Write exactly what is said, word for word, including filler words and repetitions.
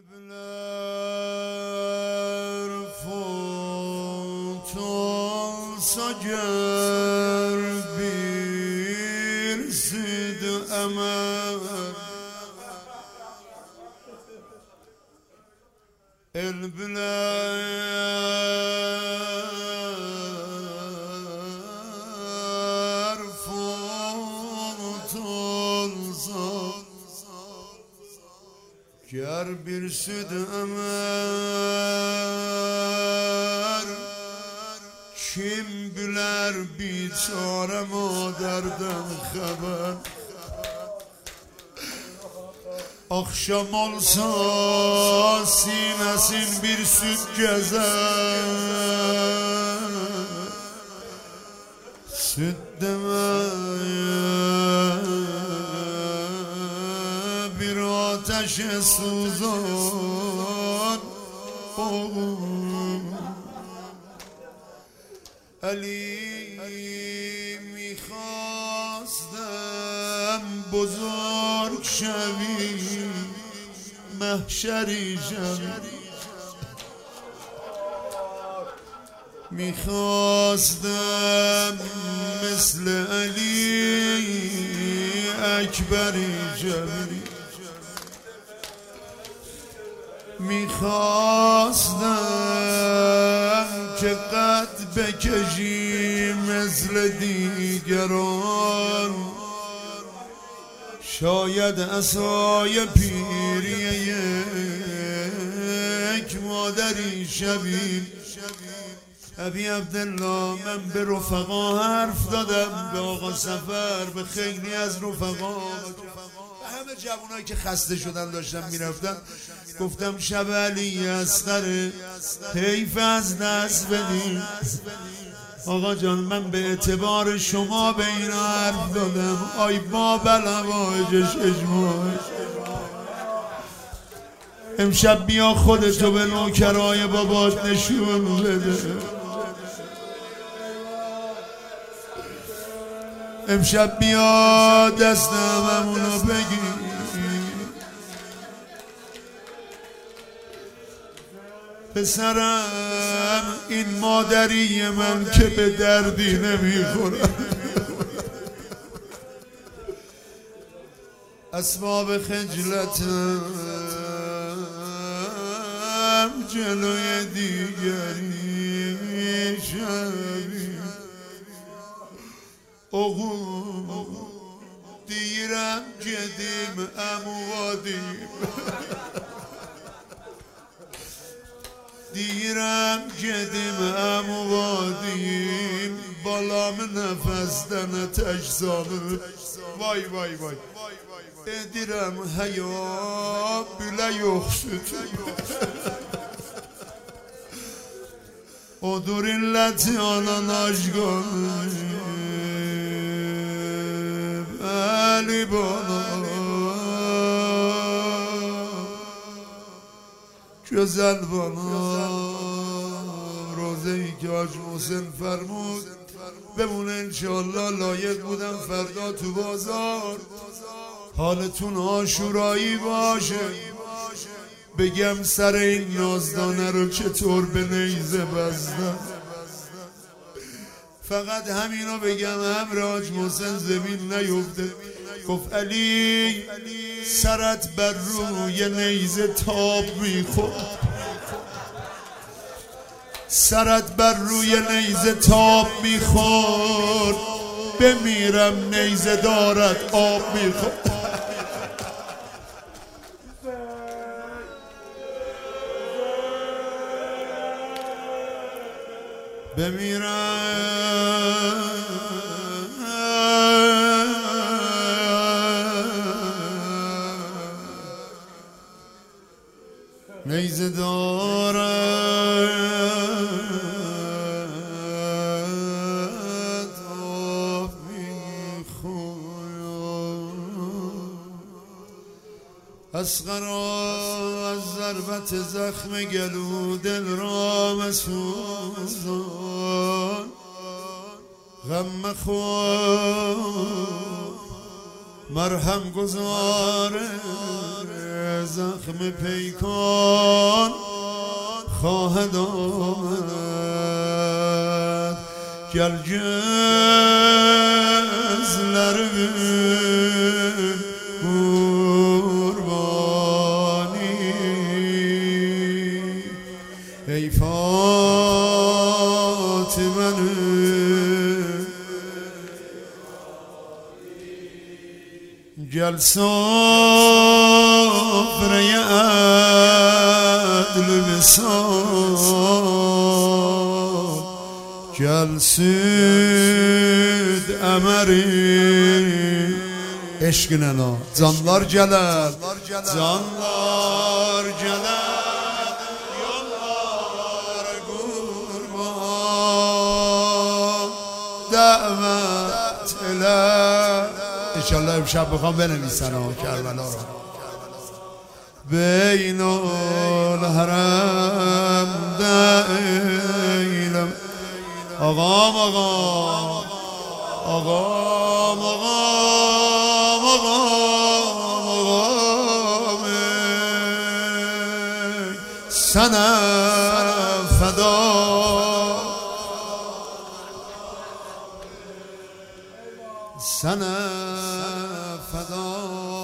Kalpler fut olsa gör bir sid emel el biler fut olsa ger bir süd emer kim biler biçare maderden haber akşam olsa sinesin bir süt gezer süt deme bir ateşe suzan oğlum Ali میخواستم بزرگ شوی محشری شوی میخواستم مثل علی اکبری شوی میخواستم که قد بکشی مثل دیگران شاید عصای پیری یک مادری شوی ابی عبدالله من به رفقا حرف دادم به آقا سفر به خیلی از رفقا همه جوانایی که خسته شدن داشتم میرفتن گفتم شب علی اصغر حیف از دست بدیم آقا جان من به اعتبار شما به این حرف دادم آی با بلوایجش اجماع امشب بیا خودتو به نوکرای بابات نشون بده امشب بیا دست هممونو بگیر پسرم این مادری من که به دردی نمیخورم اسباب خجلتم جلوی دیگری شبی oğul deyirəm gedim əmuvadim deyirəm gedim əmuvadim balamı nəfəsdən tək salıb vay vay vay edirəm həya bülə yox sütü odur illəti anan aşqanı علی بالا گذل بالا روزه ای که حاج محسن فرمود بمونه انشالله لایق بودم فردا تو بازار حالتون عاشورایی باشه بگم سر این نازدانه رو چطور به نیزه بستم فقط همینو بگم هم حاج محسن زمین نیفته گفت علی سرت بر روی نیزه تاب میخورد سرت بر روی نیزه تاب میخورد بمیرم نیزه دارد آب میخورد بمیرم نیزه دارد آب میخورد اصغر از ضربت زخم گلو دل را مسوزان غم مخور مرهم گذار زخم پیکان خواهد آمد گل جزلر قربانی ای فاطمه گل سفره عدل بسان گل سود امری عشق ننا canlar gelir canlar gelir yollar kurban davet ile İnşallah امشب بخوام بنویسن ها کربلا رو بین الحرم دیلم آقام آقام آقام آقام آقام آقام سنه فدا سنه فدا